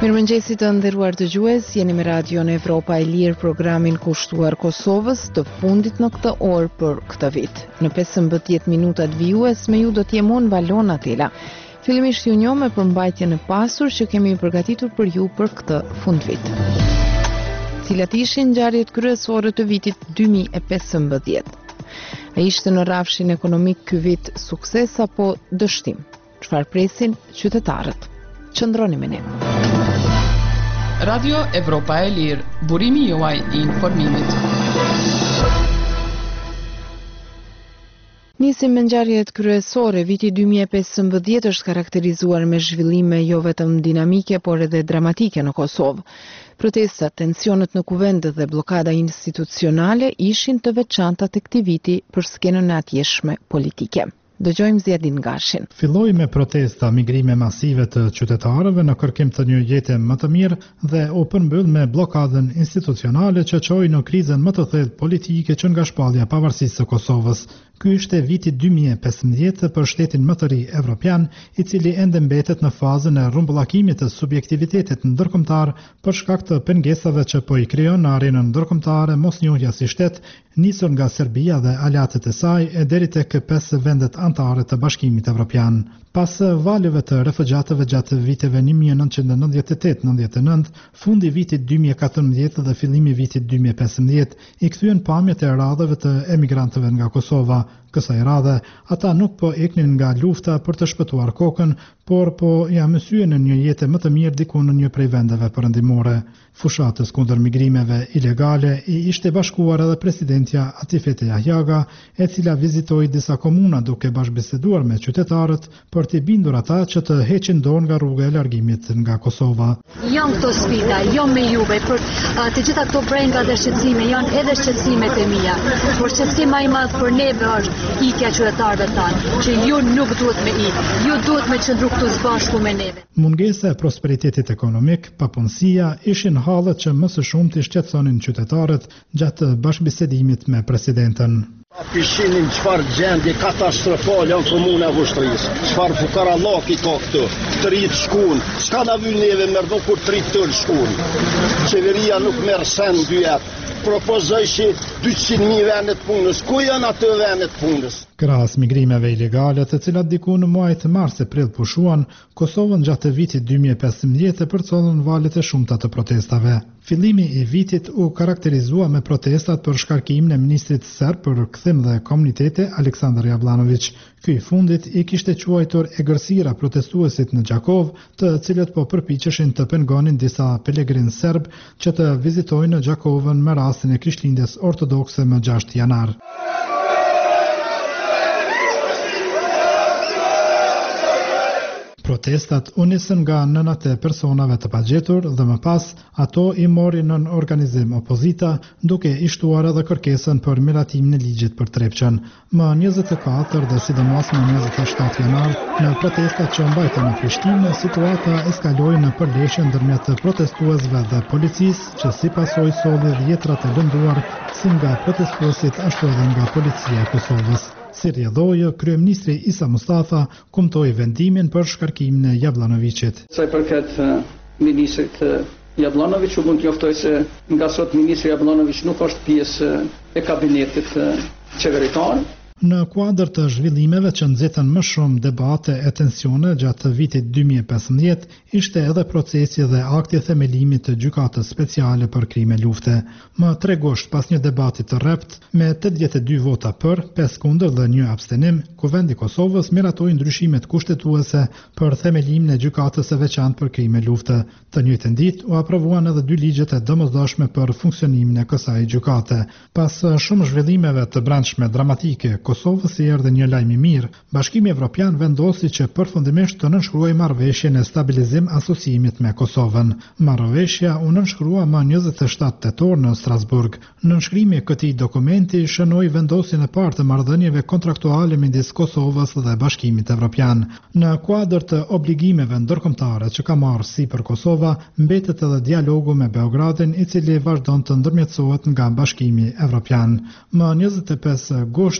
Mirëmëngjesit të nderuar dëgjues, jeni me Radion Evropa e Lirë, programin kushtuar Kosovës të fundit në këtë orë për këtë vit. Në 15 minutat vijues me ju do të jem unë Valona Tela. Fillimisht ju njoh me përmbajtjen e pasur që kemi përgatitur për ju për këtë fundvit. Cilat ishin ngjarjet kryesore të vitit 2015? A ishte në rrafshin ekonomik ky vit sukses apo dështim? Çfarë presin qytetarët? Qëndroni me ne. Radio Evropa e Lirë, burimi juaj I informimit. Nisim me ngjarjet kryesore. Viti 2015 është karakterizuar me zhvillime jo vetëm dinamike, por edhe dramatike në Kosovë. Protestat, tensionet në kuvend dhe blokada institucionale ishin të veçanta tek këtij viti për skenën e atjeshme politike. Dëgjojmë Zjedin Gashin. Filloi me protesta, migrime masive të qytetarëve në kërkim të një jete më të mirë dhe u përmbyll me blokadën institucionale që çoi në krizën më të thellë politike që nga shpallja pavarësisë së Kosovës. Ky ishte viti 2015 për shtetin më të ri evropian, I cili ende mbetet në fazën e rrumbullakimit të subjektivitetit ndërkombëtar për shkak të pengesave që po I krijon në arenën ndërkombëtare mosnjohja si shtet, nisur nga Serbia dhe aleatët e saj e deri tek 5 vendet anëtare të Bashkimit Evropian. Pas valeve të refugjatëve gjatë viteve 1998-99, fundi vitit 2014 dhe fillimi vitit 2015 I kthyen pamjet e radhave të emigrantëve nga Kosova. Kësaj radhe, ata nuk po eknin nga lufta për të shpëtuar kokën, por po ja mësyen në një jetë më të mirë diku në një prej vendeve perëndimore. Fushatës kundër migrimeve ilegale I ishte bashkuar edhe presidentja Atifete Jahjaga, e cila vizitoi disa komuna duke bashkëbiseduar me qytetarët për t'i bindur ata që të heqin dorë nga rruga e largimit nga Kosova. Janë këto sfida, jo me juve, për të gjitha këto brenga dhe shqetësime, janë edhe shqetësimet e mia. Por shqetësimi më I madh për neve është ikja qytetarëve tanë, që ju nuk duhet me ikë, ju duhet me qëndru këtu së bashku me neve. Mungesa e prosperitetit ekonomik, papunësia ishin hallet që më së shumti shqetësonin qytetarët gjatë bashkëbisedimit me presidentën. Pishinin çfarë gjendje katastrofale në komuna e Vushtrisë. Çfarë fukarallaki ka këtu? Trit shkun. S'ka na vënë neve merdo kur trit tër shkun. Qeveria nuk merr sen dy jetë. Propozoj që 200.000 vendet punës. Ku janë ato vendet punës? Krahas migrimeve ilegale, të cilat diku në muajt mars-prill pushuan, Kosovën gjatë vitit 2015 përcollën valet e shumta të protestave. Fillimi I vitit u karakterizua me protestat për shkarkimin e ministrit serb për kthim dhe komunitete Aleksandar Jablanović. Ky I fundit I kishte quajtur egërsira protestuesit në Gjakov, të cilët po përpiqeshin të pengonin disa pelegrin serb që të vizitojnë Gjakovën me rastin e Krishtlindjes ortodokse më 6 janar. Protestat u nisën nga nënat e personave të pagjetur dhe më pas ato I morin në organizim opozita, duke I shtuar edhe kërkesën për miratimin e ligjit për Trepçën. Më 24 dhe sidomos më 27 janar, në protestat që mbajtën në Prishtinë, situata eskaloi në përleshje ndërmjet protestuesve dhe policisë, që si pasojë solli dhjetra të lënduar si nga protestuesit ashtu edhe nga policia e Kosovës. Si rrjedhoi, kryeministri Isa Mustafa kumtoi vendimin për shkarkimin e Jablanovićit. Sa I përket ministrit Jablanović, u mund të njoftoj se nga sot ministri Jablanović nuk është pjesë e kabinetit qeveritar. Në kuadër të zhvillimeve që nxitën më shumë debate e tensione gjatë vitit 2015, ishte edhe procesi dhe akti themelimi të gjykatës speciale për krime lufte. Më 3 gusht pas një debati të rrept, me 82 vota për, 5 kundër dhe 1 abstenim, Kuvendi Kosovës miratoi ndryshimet kushtetuese për themelimin e gjykatës së veçantë për krime lufte. Të njëjtën ditë u aprovuan edhe 2 ligjet e domosdoshme për funksionimin e kësaj gjykate. Pas shumë zhvillimeve të brendshme dramatike, Kosovës I erdhi një lajm I mirë. Bashkimi Evropian vendosi që përfundimisht të nënshkruajë marrëveshjen e stabilizim asociimit me Kosovën. Marrëveshja u nënshkrua më 27 tetor në Strasburg. Nënshkrimi I këtij dokumenti shënoi vendosjen e parë të marrëdhënieve kontraktuale midis Kosovës dhe Bashkimit Evropian. Në kuadër të obligimeve ndërkombëtare që ka marrë sipër Kosova, mbetet edhe dialogu me Beogradin, I cili vazhdon të ndërmjetësohet nga Bashkimi Evropian. Më 25 gusht,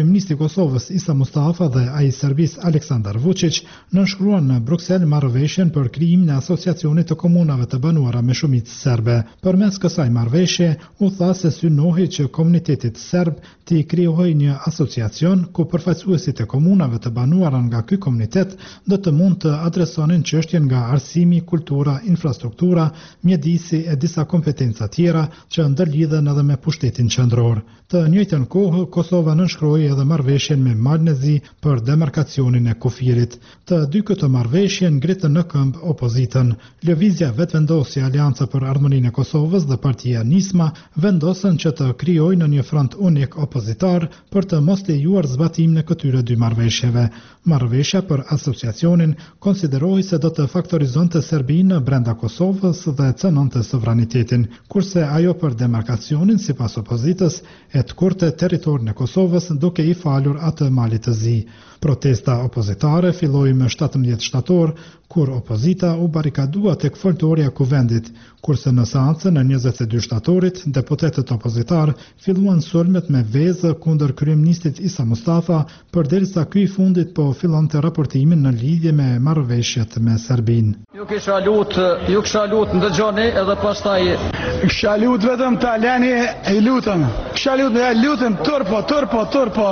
kryeministri i Kosovës Isa Mustafa dhe ai i Serbisë Aleksandar Vučić nënshkruan në Bruksel marrëveshjen për krijimin e asociacionit të komunave të banuara me shumicë serbe. Përmes kësaj marrëveshje u tha se synohej që komunitetit serb të krijohej një asociacion ku përfaqësuesit e komunave të banuara nga ky komunitet do të mund të adresonin çështjen nga arsimi, kultura, infrastruktura, mjedisi e disa kompetenca tjera që ndërlidhen edhe me pushtetin qendror. Të njëjtën kohë, Kosova nënshkroi edhe marrëveshjen me Malnezi për demarkacionin e kufirit. Të dy këto marrëveshje ngritën në këmbë opozitën. Lëvizja Vetëvendosje Aleanca për Harmoninë e Kosovës dhe partia Nisma vendosën që të krijojnë një front unik opozitar për të mos lejuar zbatimin e këtyre dy marrëveshjeve. Marrëveshja për asociacionin konsiderohej se do të faktorizonte Serbinë brenda Kosovës dhe cënonte sovranitetin, kurse ajo për demarkacionin sipas opozitës e të kurte territorin e Kosovës duke i falur atë Malit të Zi. Protesta opozitare filloi më 17 shtator, kur opozita u barikadua tek foltorja e kuvendit, kurse në seancën e 22 shtatorit, deputetët opozitar filluan sulmet me vezë kundër kryeministit Isa Mustafa, përderisa ky i fundit po fillonte raportimin në lidhje me marrëveshjet me Serbinë. Ju kisha lut ndëgjoni edhe pastaj kisha lut vetëm ta lani e lutëm. Kisha lutëm turpo.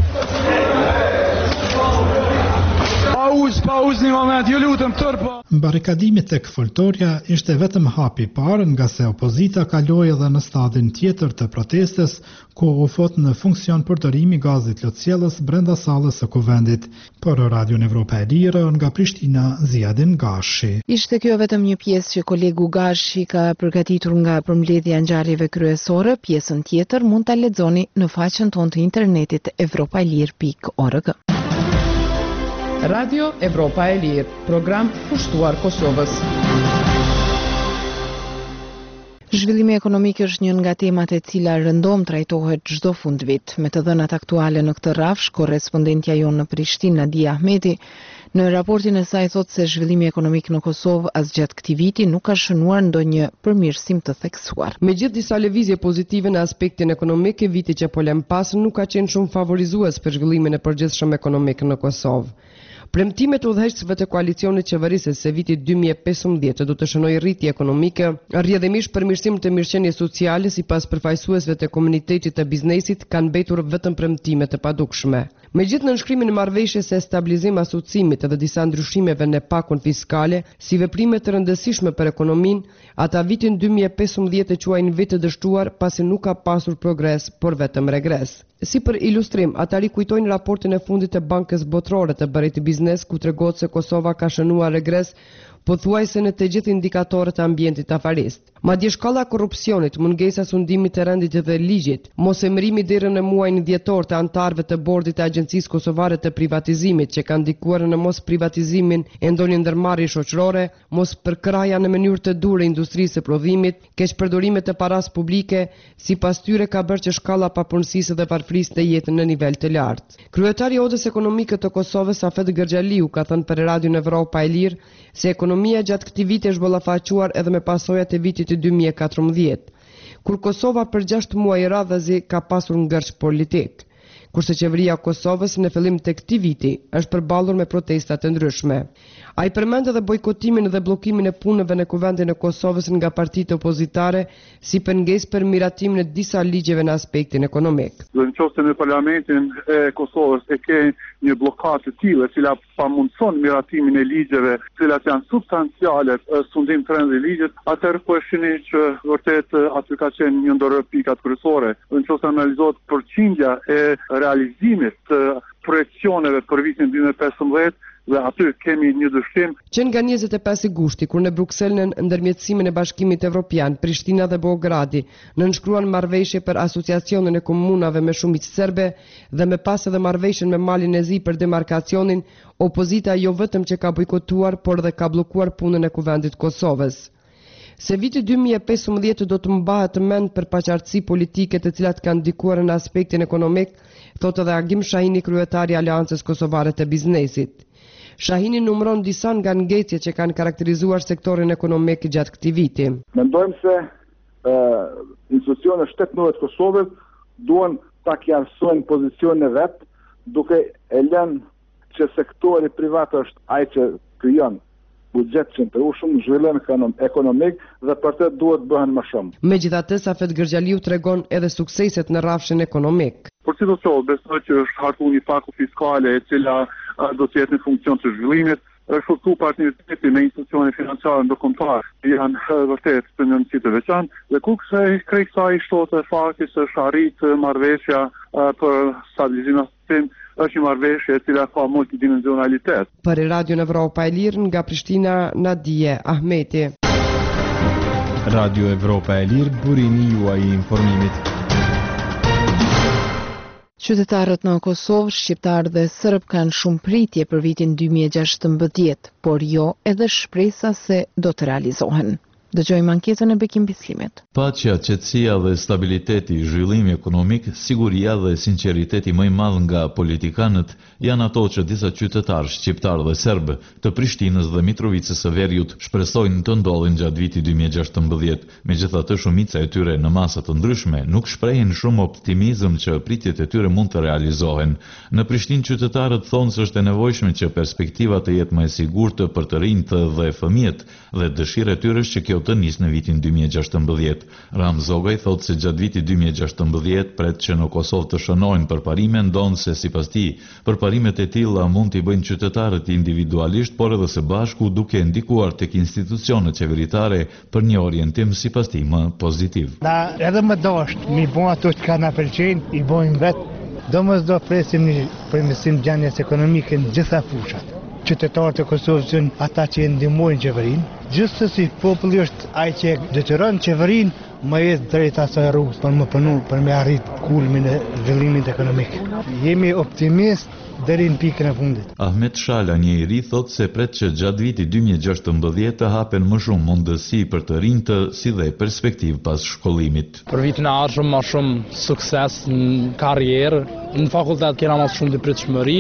Pauz një moment, ju lutëm turpo. Barikadimi tek foltorja ishte vetëm hapi i parë, nga se opozita kaloi edhe në stadin tjetër të protestës, ku u fut në funksion përdorimi i gazit lotësjellës brenda sallës së kuvendit. Për Radion Evropa e Lirë, nga Prishtina, Ziadin Gashi. Ishte kjo vetëm një pjesë që kolegu Gashi ka përgatitur nga përmbledhja e ngjarjeve kryesore. Pjesën tjetër mund ta lexoni në faqen tonë të internetit evropailir.org. Radio Evropa e Lirë, program kushtuar Kosovës. Zhvillimi ekonomik është një nga temat e cila rëndom trajtohet çdo fundvit. Me të dhënat aktuale në këtë rafsh, korrespondentja jonë në Prishtinë, Nadia Ahmeti, në raportin e saj thotë se zhvillimi ekonomik në Kosovë as gjatë këtij viti nuk ka shënuar ndonjë përmirësim të theksuar. Megjithë disa lëvizje pozitive në aspektin ekonomik, viti që po lëm pas nuk ka qenë shumë favorizues për zhvillimin e përgjithshëm ekonomik në Kosovë. Premtimet udhëheqësve të koalicionit qeverisës se viti 2015 do të shënojë rritje ekonomike, rrjedhimisht përmirësim të mirëqenies sociale sipas përfaqësuesve të komunitetit të biznesit kanë mbetur vetëm premtime të padukshme. Megjithë nënshkrimin e marrëveshjes së stabilizim asociimit edhe disa ndryshimeve në pakun fiskale, si veprime të rëndësishme për ekonominë, ata vitin 2015 e quajnë vit të dështuar pasi nuk ka pasur progres, por vetëm regres. Si për ilustrim, ata rikujtojnë raportin e fundit të Bankës Botërore të Bërit Biznes, ku tregohet se Kosova ka shënuar regres pothuajse në të gjithë indikatorët e ambientit afarist. Madje shkalla e korrupsionit, mungesa sundimit të rendit dhe ligjit, mosemërimi deri në muajin dhjetor të anëtarëve të bordit të Agjencisë Kosovare të Privatizimit që kanë ndikuar në mos privatizimin e ndonjë ndërmarrje shoqërore, mos përkraja në mënyrë të durë industrisë së prodhimit, keqpërdorime të paras publike, sipas tyre ka bërë që shkalla e papunësisë dhe varfërisë të jetë në nivel të lartë. Kryetari i Odës Ekonomike të Kosovës, Afet Gërxhaliu, ka thënë për Radion Evropa e Lirë se ekonomia gjatë këtij viti është ballafaquar edhe me pasojat e vitit 2014, kur Kosova për 6 muaj radhazi ka pasur ngërç politik, kurse qeveria e Kosovës në fillim të këtij viti është përballur me protesta të ndryshme. Ai përmend edhe bojkotimin dhe bllokimin e punëve në kuvendin e Kosovës nga partitë opozitare si pengesë për miratimin e disa ligjeve në aspektin ekonomik. Nëse në parlamentin e Kosovës e ke një blokadë të tillë, e cila pamundson miratimin e ligjeve, të cilat janë substanciale, sundim të rëndë i ligjit, atëherë po e shihni që vërtet aty ka qenë një ndër pikat kryesore. Nëse analizohet përqindja e realizimit të projekcioneve për vitin 2015, dhe aty kemi një dyshim. Që nga 25 gushti, kur në Bruksel në ndërmjetësimin e Bashkimit Evropian, Prishtina dhe Beogradi nënshkruan marrëveshje për asociacionin e komunave me shumicë serbe dhe me pas edhe marrëveshjen me Malin e Zi për demarkacionin, opozita jo vetëm që ka bojkotuar, por dhe ka bllokuar punën e kuvendit Kosovës. Se viti 2015 do të mbahet mend për paqartësi politike të cilat kanë ndikuar në aspektin ekonomik, thotë edhe Agim Shahini, kryetari i Aleancës Kosovare të Biznesit. Shahini numëron disa nga ngecjet që kanë karakterizuar sektorin ekonomik gjatë këtij viti. Mendojmë se institucionet shtetërore të Kosovës duan ta kjarësojnë pozicionin e vet, duke e lënë që sektori privat është ai që krijon buxhet qëndrueshëm, zhvillim ekonomik dhe për të duhet bëhen më shumë. Megjithatë, Safet Gërgjaliu tregon edhe sukseset në rrafshin ekonomik. Por si do të thotë, besoj që është hartu një paku fiskale e cila do të jetë në funksion të zhvillimit, është forcu partneriteti me institucione financiare ndërkombëtare janë vërtet të një nënësi të veçantë dhe ku krej kësaj shtotë fakti se është arritë marrëveshja për stabilizim është një marrëveshje e cila ka multidimensionalitet. Për Radio Evropa e Lirë nga Prishtina, Nadije Ahmeti. Radio Evropa e Lirë, burimi juaj i informimit. Qytetarët në Kosovë, shqiptarë dhe sërb kanë shumë pritje për vitin 2016, por jo edhe shpresa se do të realizohen. Dëgjojmë anketën e Bekim Bislimet. Paqja, qetësia dhe stabiliteti, zhvillimi ekonomik, siguria dhe sinqeriteti më i madh nga politikanët janë ato që disa qytetarë shqiptar dhe serb të Prishtinës dhe Mitrovicës së Veriut shpresojnë të ndodhin gjatë vitit 2016. Megjithatë, shumica e tyre në masa të ndryshme nuk shprehin shumë optimizëm që pritjet e tyre mund të realizohen. Në Prishtinë qytetarët thonë se është e nevojshme që perspektiva të jetë më e sigurtë për të rinjt dhe fëmijët dhe dëshira e tyre është që kjo të nisë në vitin 2016. Ram Zogaj thotë se gjatë vitit 2016 pret që në Kosovë të shënojnë përparime, ndonë se sipas tij përparimet e tilla mund t'i bëjnë qytetarët individualisht, por edhe së bashku duke ndikuar tek institucionet qeveritare për një orientim sipas tij më pozitiv. Na edhe më dashur, mi bën ato që kanë pëlqejnë, i bojnë vetë. Do presim një përmirësim gjendjes ekonomike në gjitha fushat. Qytetarët e Kosovës janë ata që ndihmojnë qeverinë. Gjithsesi populli është ai që detyron qeverinë më jetë drejt asaj rrugës për më punu, për me arrit kulmin e zhvillimit ekonomik. Jemi optimist deri në pikën e fundit. Ahmet Shala, një i ri, thotë se pret që gjatë vitit 2016 të hapen më shumë mundësi për të rinjtë si dhe perspektiv pas shkollimit. Për vitin e ardhshëm më shumë sukses në karrierë, në fakultet kena më shumë dipritshmëri,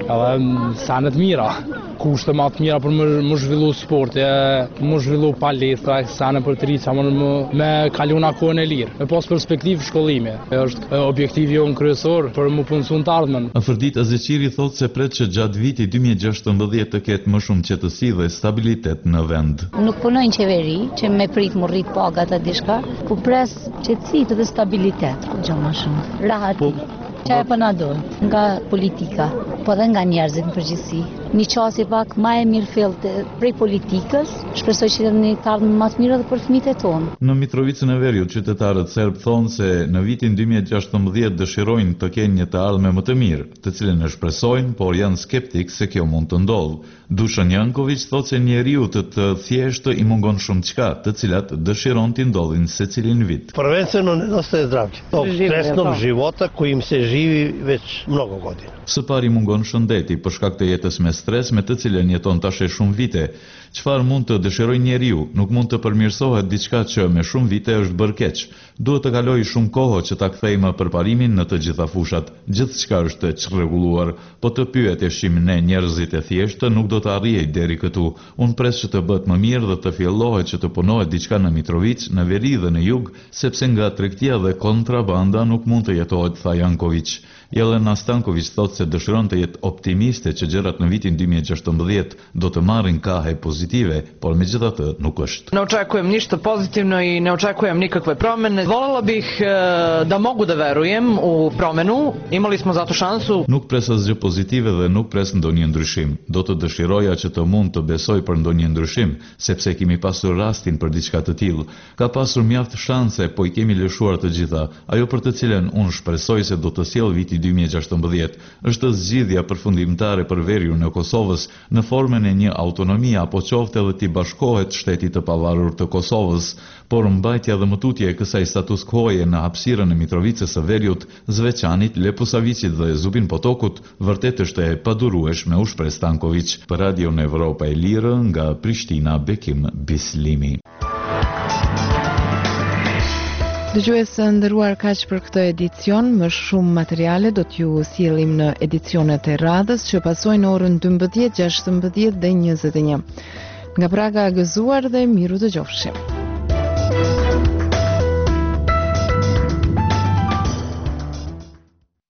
edhe sene të mira. Kushte më të mira për më zhvillu sporti, më zhvillu palestra, sene për të rritë, me kalu në kohën e lirë. Me pas perspektiv shkollimi, është objektivi jonë kryesor për më punësu në të ardhmen. Afërdit Azeqiri thotë se pret që gjatë vitit 2016 të ketë më shumë qetësi dhe stabilitet në vend. Nuk punojnë qeveri që me prit më rrit pagat e dishka, ku pres qetësi dhe stabilitet, ku gjë më shumë. Rahati. Qa e përna dojnë nga politika, po dhe nga njerëzit në përgjithësi. Një qasje pak ma e mirë fillt prej politikës, shpresoj që një të ardhmë më të mirë dhe për fëmijët e tonë. Në Mitrovicën e Veriut, qytetarët serb thonë se në vitin 2016 dëshirojnë të kenë një të ardhme më të mirë, të cilën e shpresojnë, por janë skeptik se kjo mund të ndodhë. Dušan Janković thotë se njeriu të thjeshtë i mungon shumë çka, të cilat dëshiron t'i ndodhin secilin vit. Prvenstveno nedostaje zdravlja. Tog stresnog života kojim se živi već mnogo godina. Së pari mungon shëndeti për shkak të jetës me stres me të cilën jeton tash shumë vite. Çfarë mund të dëshirojë njeriu? Nuk mund të përmirësohet diçka që me shumë vite është bërë keq. Duhet të kalojë shumë kohë që ta kthejmë përparimin në të gjitha fushat. Gjithçka është çrregulluar, po të pyeteshim ne njerëzit e thjeshtë nuk do të arrijej deri këtu. Unë pres që të bëhet më mirë dhe të fillohet që të punohet diçka në Mitrovic, në veri dhe në jug, sepse nga tregtia dhe kontrabanda nuk mund të jetohet, tha Janković. Jelena Stanković thotë se dëshiron të jetë optimiste që gjërat në vitin 2016 do të marrin kahe pozitive, por međutim nuk është. Ne očekujem ništa pozitivno i ne očekujem nikakve promene. Volela bih da mogu da verujem u promenu. Imali smo zato šansu. Nuk pres asgjë pozitive dhe nuk pres ndonjë ndryshim. Do të dëshiroja që të mund të besoj për ndonjë ndryshim, sepse kemi pasur rastin për diçka të tillë. Ka pasur mjaft shanse, po i kemi lëshuar të gjitha. Ajo për të cilën unë shpresoj se do të sjell viti 2016 është zgjidhja përfundimtare për veriun e Kosovës në formën e një autonomie apo qoftë edhe t'i bashkohet shtetit të pavarur të Kosovës, por mbajtja dhe mëtutja e kësaj status quo-je në hapësirën e Mitrovicës së Veriut, Zveçanit, Lepusavicit dhe Zubin Potokut vërtet është e padurueshme, u shpreh Stanković. Për Radio Evropa e Lirë nga Prishtina, Bekim Bislimi. Dëgjuesë nderuar, kaq për këtë edicion. Më shumë materiale do t'ju sjellim në edicionet e radhës që pasojnë orën 12, 16 dhe 21. Nga Praga, gëzuar dhe miru dëgjofshim.